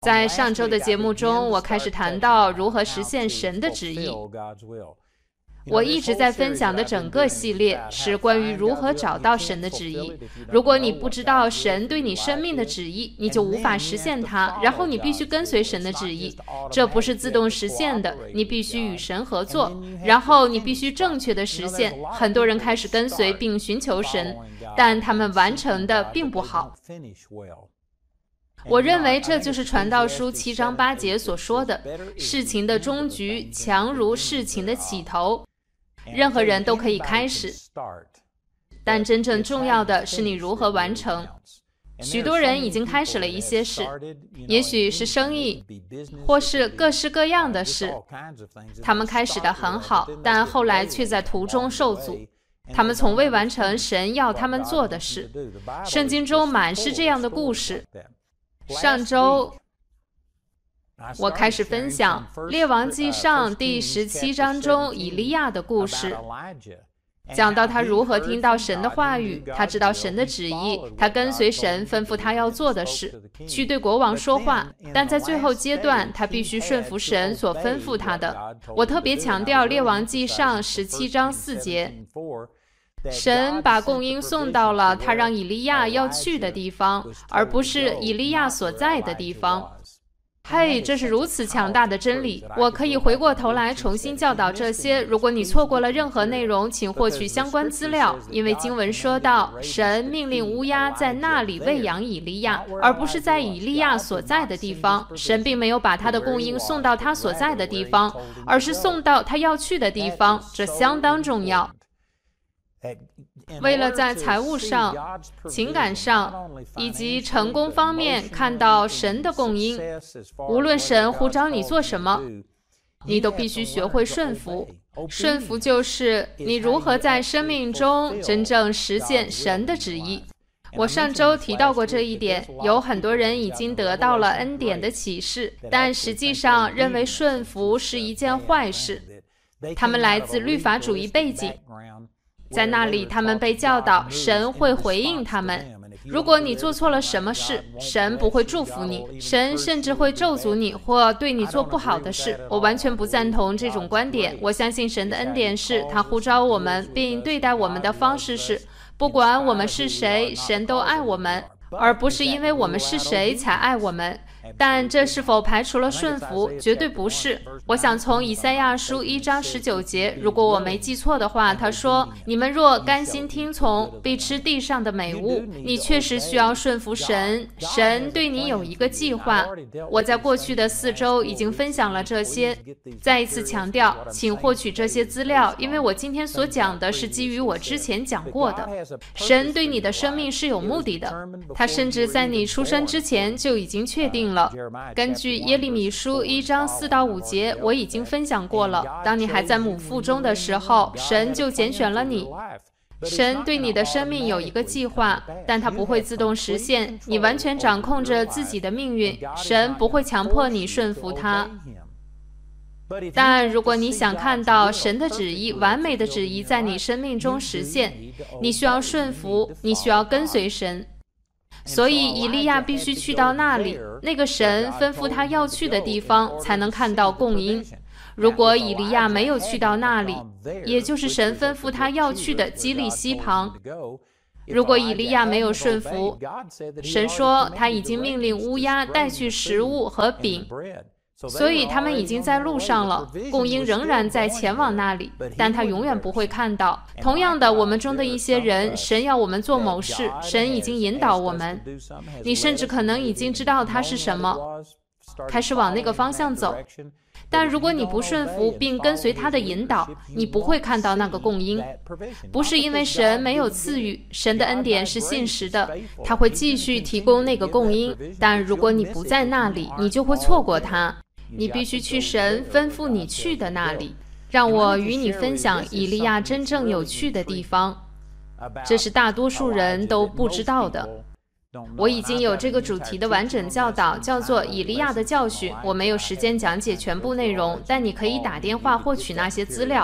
在上周的节目中，我开始谈到如何实现神的旨意。我一直在分享的整个系列是关于如何找到神的旨意。如果你不知道神对你生命的旨意，你就无法实现它，然后你必须跟随神的旨意。这不是自动实现的，你必须与神合作，然后你必须正确的实现。很多人开始跟随并寻求神，但他们完成的并不好。我认为这就是传道书7章8节所说的，事情的终局强如事情的起头。任何人都可以开始，但真正重要的是你如何完成。许多人已经开始了一些事，也许是生意，或是各式各样的事。他们开始得很好，但后来却在途中受阻。他们从未完成神要他们做的事。圣经中满是这样的故事。上周我开始分享列王纪上第17章中以利亚的故事，讲到他如何听到神的话语，他知道神的旨意，他跟随神吩咐他要做的事，去对国王说话，但在最后阶段他必须顺服神所吩咐他的。我特别强调列王纪上17章4节，神把供应送到了他让以利亚要去的地方，而不是以利亚所在的地方。嘿，这是如此强大的真理，我可以回过头来重新教导这些。如果你错过了任何内容，请获取相关资料，因为经文说到，神命令乌鸦在那里喂养以利亚，而不是在以利亚所在的地方。神并没有把他的供应送到他所在的地方，而是送到他要去的地方，这相当重要。为了在财务上、情感上以及成功方面看到神的供应，无论神呼召你做什么，你都必须学会顺服。顺服就是你如何在生命中真正实现神的旨意。我上周提到过这一点，有很多人已经得到了恩典的启示，但实际上认为顺服是一件坏事。他们来自律法主义背景，在那里他们被教导神会回应他们。如果你做错了什么事，神不会祝福你，神甚至会咒诅你或对你做不好的事。我完全不赞同这种观点。我相信神的恩典是他呼召我们并对待我们的方式是，不管我们是谁，神都爱我们，而不是因为我们是谁才爱我们。但这是否排除了顺服？绝对不是。我想从以赛亚书1章19节，如果我没记错的话，他说，你们若甘心听从，必吃地上的美物。你确实需要顺服神，神对你有一个计划。我在过去的4周已经分享了这些，再一次强调，请获取这些资料，因为我今天所讲的是基于我之前讲过的。神对你的生命是有目的的，他甚至在你出生之前就已经确定了。根据耶利米书1章4到5节，我已经分享过了。当你还在母腹中的时候，神就拣选了你。神对你的生命有一个计划，但它不会自动实现，你完全掌控着自己的命运，神不会强迫你顺服他。但如果你想看到神的旨意，完美的旨意在你生命中实现，你需要顺服，你需要跟随神。所以以利亚必须去到那里，那个神吩咐他要去的地方，才能看到供应。如果以利亚没有去到那里，也就是神吩咐他要去的基利溪旁，如果以利亚没有顺服，神说他已经命令乌鸦带去食物和饼，所以他们已经在路上了，供应仍然在前往那里，但他永远不会看到。同样的，我们中的一些人，神要我们做某事，神已经引导我们，你甚至可能已经知道它是什么，开始往那个方向走。但如果你不顺服并跟随他的引导，你不会看到那个供应。不是因为神没有赐予，神的恩典是信实的，他会继续提供那个供应，但如果你不在那里，你就会错过它。你必须去神吩咐你去的那里。让我与你分享以利亚真正有趣的地方，这是大多数人都不知道的。我已经有这个主题的完整教导，叫做以利亚的教训。我没有时间讲解全部内容，但你可以打电话获取那些资料。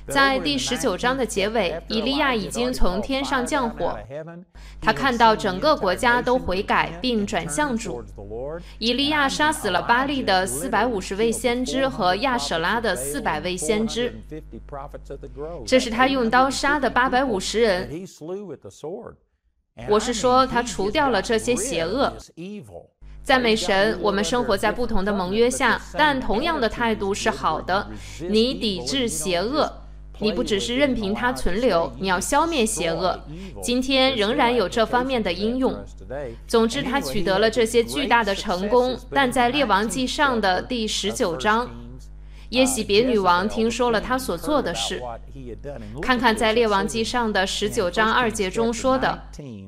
在第19章的结尾，以利亚已经从天上降火，他看到整个国家都悔改并转向主。以利亚杀死了巴力的450位先知和亚舍拉的400位先知，这是他用刀杀的850人。我是说，他除掉了这些邪恶。赞美神，我们生活在不同的盟约下，但同样的态度是好的。你抵制邪恶，你不只是任凭它存留，你要消灭邪恶。今天仍然有这方面的应用。总之，他取得了这些巨大的成功，但在列王记上的第19章，耶洗别女王听说了他所做的事。看看在列王记上的19章2节中说的，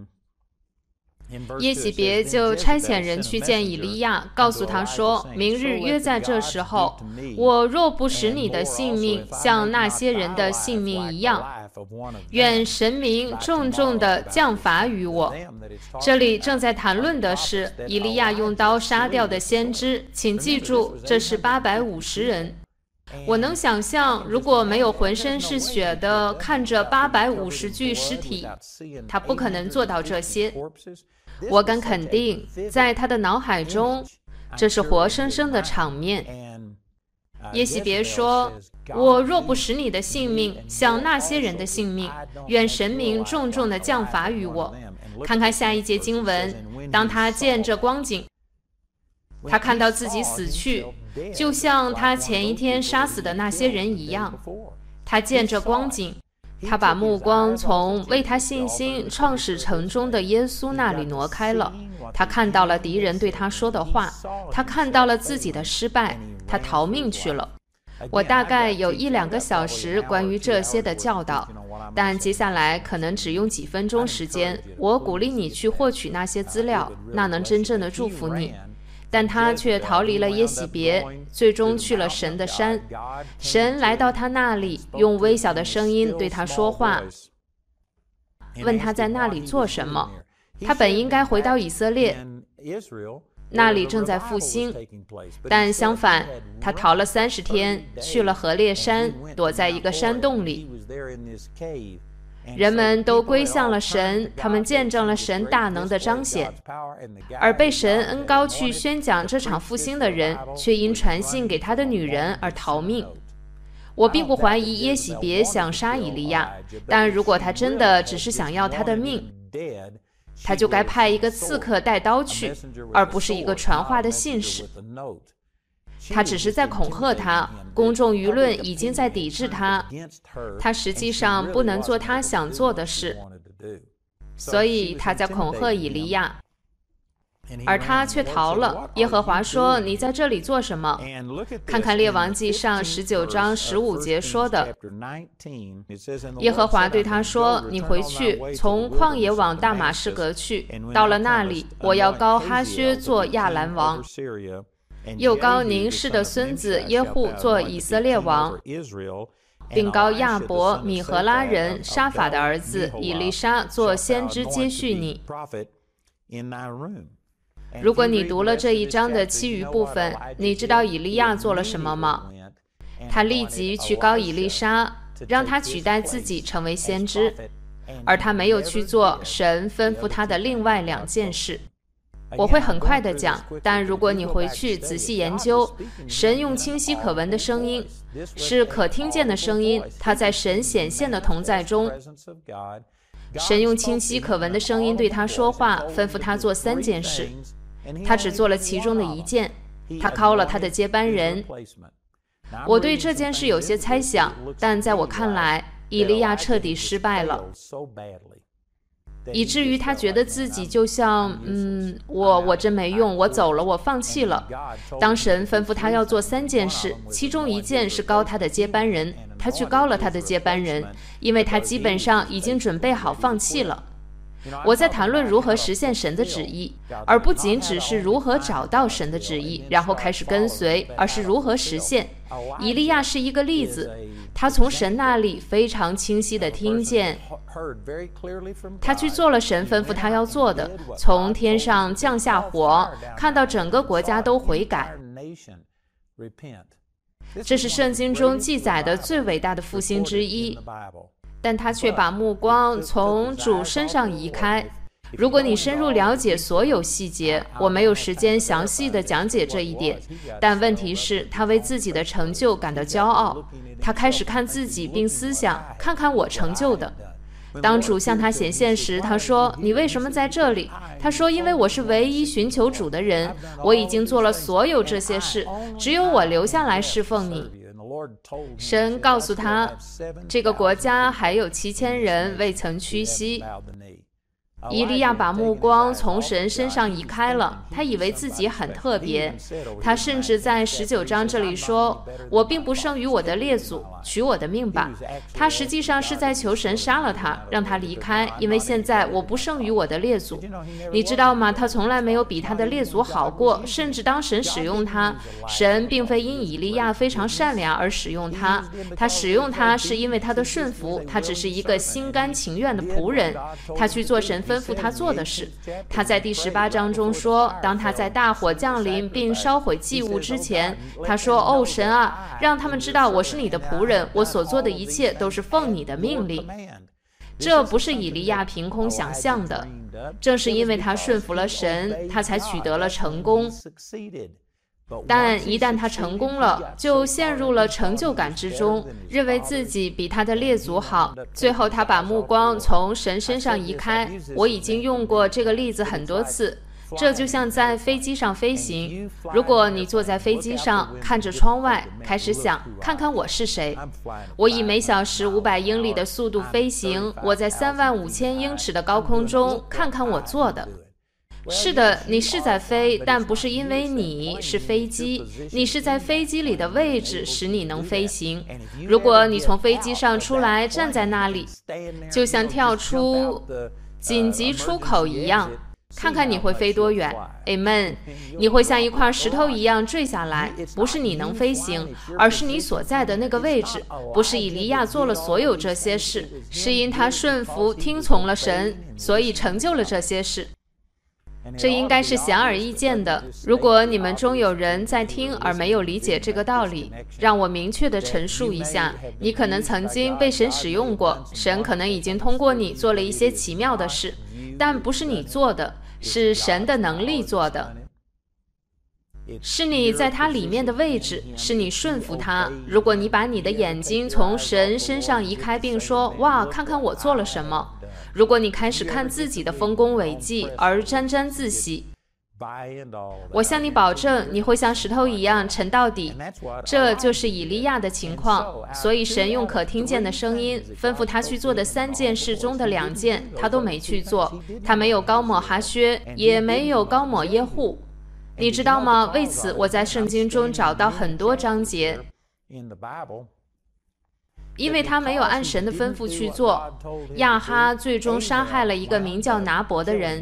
耶洗别就差遣人去见以利亚，告诉他说，明日约在这时候，我若不使你的性命像那些人的性命一样，愿神明重重地降罚于我。这里正在谈论的是以利亚用刀杀掉的先知，请记住，这是850人。我能想象，如果没有浑身是血的看着850具尸体，他不可能做到这些。我敢肯定，在他的脑海中，这是活生生的场面。耶洗别说，我若不使你的性命像那些人的性命，愿神明重重地降罚于我。看看下一节经文，当他见这光景，他看到自己死去，就像他前一天杀死的那些人一样。他见这光景，他把目光从为他信心创始成终的耶稣那里挪开了。他看到了敌人对他说的话，他看到了自己的失败，他逃命去了。我大概有1-2个小时关于这些的教导，但接下来可能只用几分钟时间。我鼓励你去获取那些资料，那能真正的祝福你。但他却逃离了耶洗别，最终去了神的山。神来到他那里，用微小的声音对他说话，问他在那里做什么。他本应该回到以色列，那里正在复兴，但相反，他逃了30天，去了何烈山，躲在一个山洞里。人们都归向了神，他们见证了神大能的彰显，而被神恩膏去宣讲这场复兴的人，却因传信给他的女人而逃命。我并不怀疑耶洗别想杀以利亚，但如果他真的只是想要他的命，他就该派一个刺客带刀去，而不是一个传话的信使。他只是在恐吓他，公众舆论已经在抵制他，他实际上不能做他想做的事，所以他在恐吓以利亚，而他却逃了。耶和华说，你在这里做什么？看看列王记上19章15节说的，耶和华对他说，你回去，从旷野往大马士革去，到了那里，我要膏哈薛做亚兰王，又膏宁氏的孙子耶户做以色列王，并膏亚伯米和拉人沙法的儿子以利沙做先知接续你。如果你读了这一章的其余部分，你知道以利亚做了什么吗？他立即去膏以利沙，让他取代自己成为先知，而他没有去做神吩咐他的另外2件事。我会很快地讲，但如果你回去仔细研究，神用清晰可闻的声音，是可听见的声音，他在神显现的同在中，神用清晰可闻的声音对他说话，吩咐他做3件事，他只做了其中的1件，他膏了他的接班人。我对这件事有些猜想，但在我看来，以利亚彻底失败了，以至于他觉得自己就像我真没用，我走了，我放弃了。当神吩咐他要做3件事，其中1件是膏他的接班人，他去膏了他的接班人，因为他基本上已经准备好放弃了。我在谈论如何实现神的旨意，而不仅只是如何找到神的旨意，然后开始跟随，而是如何实现。以利亚是一个例子，他从神那里非常清晰地听见，他去做了神吩咐他要做的，从天上降下火，看到整个国家都悔改。 这是圣经中记载的最伟大的复兴之一，但他却把目光从主身上移开。如果你深入了解所有细节，我没有时间详细的讲解这一点，但问题是他为自己的成就感到骄傲，他开始看自己并思想，看看我成就的。当主向他显现时，他说：你为什么在这里？他说：因为我是唯一寻求主的人，我已经做了所有这些事，只有我留下来侍奉你。神告诉他，这个国家还有7000人未曾屈膝。以利亚把目光从神身上移开了，他以为自己很特别。他甚至在19章这里说：我并不胜于我的列祖，取我的命吧。他实际上是在求神杀了他，让他离开，因为现在我不胜于我的列祖。你知道吗？他从来没有比他的列祖好过，甚至当神使用他，神并非因以利亚非常善良而使用他，他使用他是因为他的顺服，他只是一个心甘情愿的仆人，他去做神吩咐他做的事。他在第18章中说，当他在大火降临并烧毁祭物之前，他说：哦，神啊，让他们知道我是你的仆人，我所做的一切都是奉你的命令。这不是以利亚凭空想象的，正是因为他顺服了神，他才取得了成功。但一旦他成功了，就陷入了成就感之中，认为自己比他的列祖好。最后他把目光从神身上移开。我已经用过这个例子很多次，这就像在飞机上飞行。如果你坐在飞机上，看着窗外，开始想，看看我是谁。我以每小时500英里的速度飞行，我在35000英尺的高空中，看看我做的。是的，你是在飞，但不是因为你是飞机，你是在飞机里的位置使你能飞行。如果你从飞机上出来，站在那里，就像跳出紧急出口一样，看看你会飞多远。 Amen。 你会像一块石头一样坠下来，不是你能飞行，而是你所在的那个位置。不是以利亚做了所有这些事，是因他顺服听从了神，所以成就了这些事。这应该是显而易见的。如果你们中有人在听而没有理解这个道理，让我明确地陈述一下：你可能曾经被神使用过，神可能已经通过你做了一些奇妙的事，但不是你做的，是神的能力做的。是你在他里面的位置，是你顺服他。如果你把你的眼睛从神身上移开，并说：哇，看看我做了什么。如果你开始看自己的丰功伟绩而沾沾自喜，我向你保证，你会像石头一样沉到底。这就是以利亚的情况。所以神用可听见的声音吩咐他去做的3件事中的2件，他都没去做。他没有膏抹哈薛，也没有膏抹耶户。你知道吗？为此我在圣经中找到很多章节，因为他没有按神的吩咐去做。亚哈最终杀害了一个名叫拿伯的人，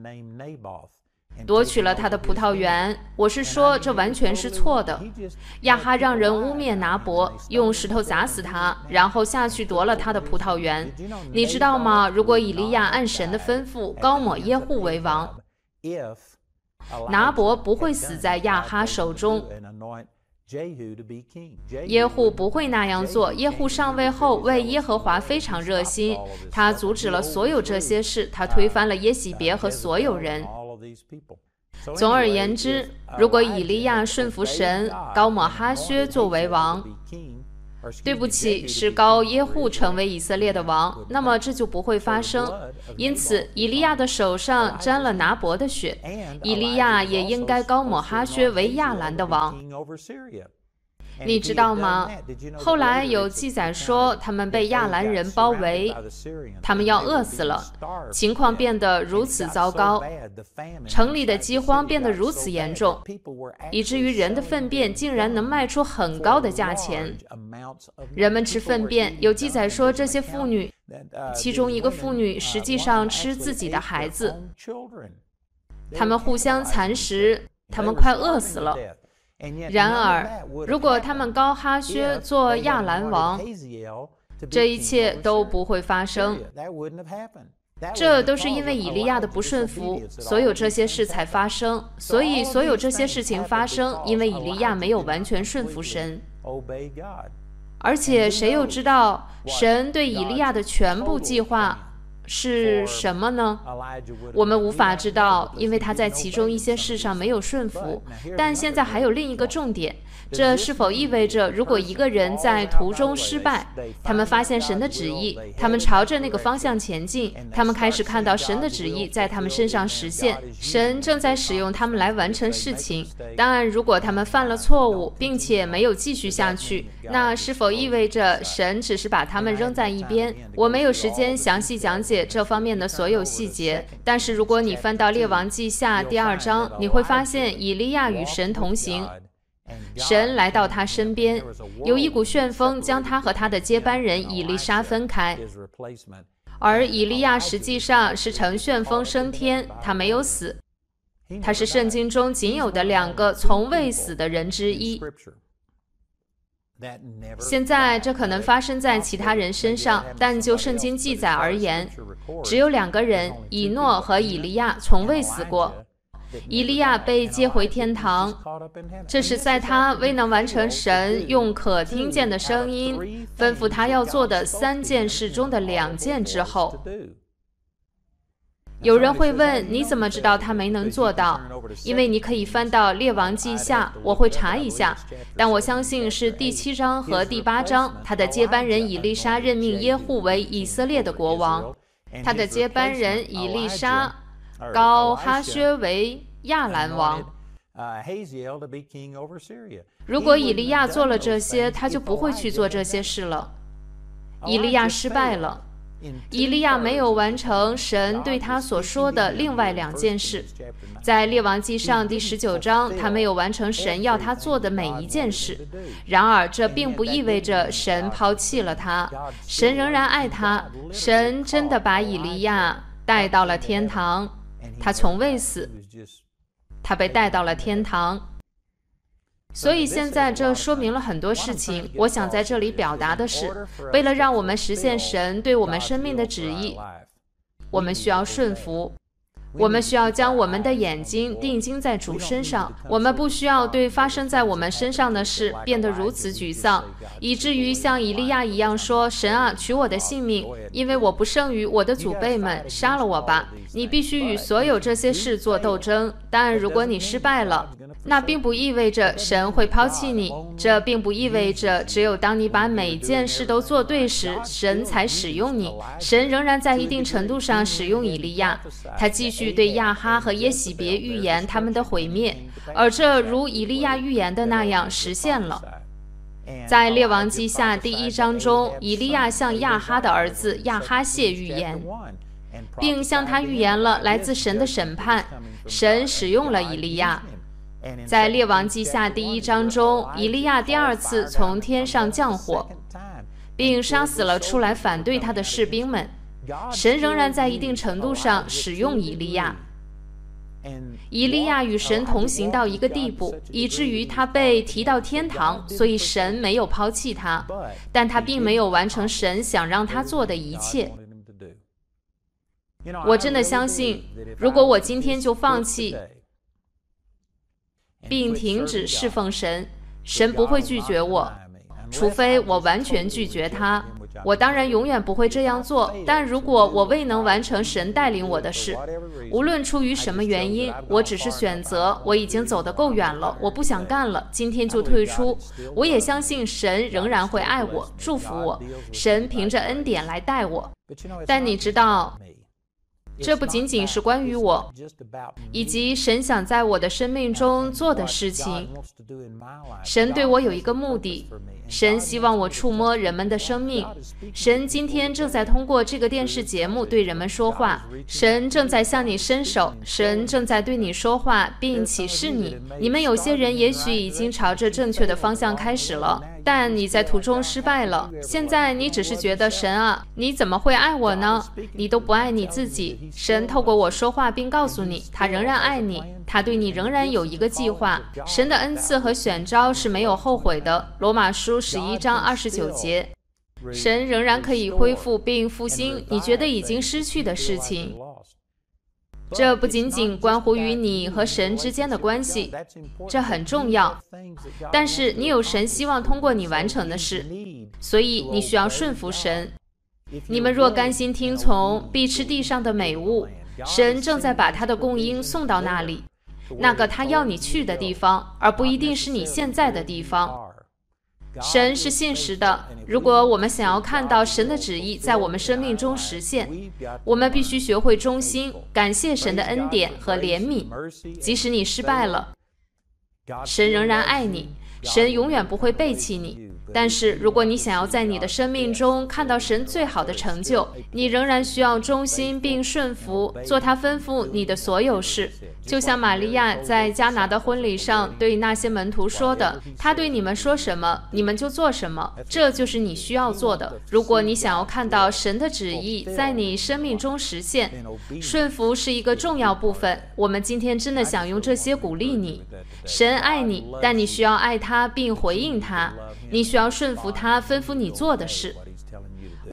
夺取了他的葡萄园。我是说，这完全是错的。亚哈让人污蔑拿伯，用石头砸死他，然后下去夺了他的葡萄园。你知道吗？如果以利亚按神的吩咐膏抹耶户为王，拿伯不会死在亚哈手中，耶户不会那样做。耶户上位后为耶和华非常热心，他阻止了所有这些事，他推翻了耶洗别和所有人。总而言之，如果以利亚顺服神，膏抹哈薛作为王，对不起，是膏耶户成为以色列的王，那么这就不会发生。因此以利亚的手上沾了拿伯的血，以利亚也应该膏抹哈薛为亚兰的王。你知道吗？后来有记载说，他们被亚兰人包围，他们要饿死了，情况变得如此糟糕，城里的饥荒变得如此严重，以至于人的粪便竟然能卖出很高的价钱。人们吃粪便，有记载说这些妇女，其中一个妇女实际上吃自己的孩子，他们互相蚕食，他们快饿死了。然而，如果他们膏哈薛做亚兰王，这一切都不会发生。这都是因为以利亚的不顺服，所有这些事才发生。所以，所有这些事情发生，因为以利亚没有完全顺服神。 而且谁又知道神对以利亚的全部计划是什么呢？我们无法知道，因为他在其中一些事上没有顺服。但现在还有另一个重点，这是否意味着如果一个人在途中失败，他们发现神的旨意，他们朝着那个方向前进，他们开始看到神的旨意在他们身上实现，神正在使用他们来完成事情。当然，如果他们犯了错误并且没有继续下去，那是否意味着神只是把他们扔在一边？我没有时间详细讲解这方面的所有细节，但是如果你翻到列王记下第2章，你会发现以利亚与神同行，神来到他身边，有一股旋风将他和他的接班人以利沙分开，而以利亚实际上是乘旋风升天，他没有死，他是圣经中仅有的2个从未死的人之一。现在这可能发生在其他人身上，但就圣经记载而言，只有2个人，以诺和以利亚从未死过。以利亚被接回天堂，这是在他未能完成神用可听见的声音吩咐他要做的3件事中的2件之后。有人会问，你怎么知道他没能做到？因为你可以翻到列王记下，我会查一下，但我相信是第7章和第8章，他的接班人以利沙任命耶户为以色列的国王，他的接班人以利沙膏哈薛为亚兰王。如果以利亚做了这些，他就不会去做这些事了。以利亚失败了，以利亚没有完成神对他所说的另外2件事。在列王记上第19章，他没有完成神要他做的每一件事。然而这并不意味着神抛弃了他，神仍然爱他，神真的把以利亚带到了天堂，他从未死，他被带到了天堂。所以现在这说明了很多事情。我想在这里表达的是，为了让我们实现神对我们生命的旨意，我们需要顺服，我们需要将我们的眼睛定睛在主身上。我们不需要对发生在我们身上的事变得如此沮丧，以至于像以利亚一样说，神啊，取我的性命，因为我不胜于我的祖辈们，杀了我吧。你必须与所有这些事做斗争，但如果你失败了，那并不意味着神会抛弃你，这并不意味着只有当你把每件事都做对时，神才使用你。神仍然在一定程度上使用以利亚，他继续对亚哈和耶洗别预言他们的毁灭，而这如以利亚预言的那样实现了。在列王记下第1章中，以利亚向亚哈的儿子亚哈谢预言，并向他预言了来自神的审判。神使用了以利亚。在列王记下第1章中，以利亚第2次从天上降火，并杀死了出来反对他的士兵们。神仍然在一定程度上使用以利亚。以利亚与神同行到一个地步，以至于他被提到天堂，所以神没有抛弃他，但他并没有完成神想让他做的一切。我真的相信，如果我今天就放弃并停止侍奉神，神不会拒绝我，除非我完全拒绝他。我当然永远不会这样做，但如果我未能完成神带领我的事，无论出于什么原因，我只是选择我已经走得够远了，我不想干了，今天就退出。我也相信神仍然会爱我，祝福我，神凭着恩典来带我。但你知道，这不仅仅是关于我，以及神想在我的生命中做的事情。神对我有一个目的，神希望我触摸人们的生命。神今天正在通过这个电视节目对人们说话，神正在向你伸手，神正在对你说话并启示你。你们有些人也许已经朝着正确的方向开始了，但你在途中失败了。现在你只是觉得，神啊，你怎么会爱我呢？你都不爱你自己。神透过我说话并告诉你，他仍然爱你，他对你仍然有一个计划。神的恩赐和选召是没有后悔的。罗马书11章29节。神仍然可以恢复并复兴你觉得已经失去的事情。 这不仅仅关乎于你和神之间的关系，这很重要。但是你有神希望通过你完成的事，所以你需要顺服神。你们若甘心听从，必吃地上的美物。神正在把他的供应送到那里，那个他要你去的地方，而不一定是你现在的地方。神是信实的，如果我们想要看到神的旨意在我们生命中实现，我们必须学会忠心，感谢神的恩典和怜悯。即使你失败了，神仍然爱你，神永远不会背弃你。但是如果你想要在你的生命中看到神最好的成就，你仍然需要忠心并顺服，做他吩咐你的所有事。就像玛利亚在迦拿的婚礼上对那些门徒说的，他对你们说什么，你们就做什么，这就是你需要做的。如果你想要看到神的旨意在你生命中实现，顺服是一个重要部分。我们今天真的想用这些鼓励你。神爱你，但你需要爱他并回应他，你需要顺服他吩咐你做的事。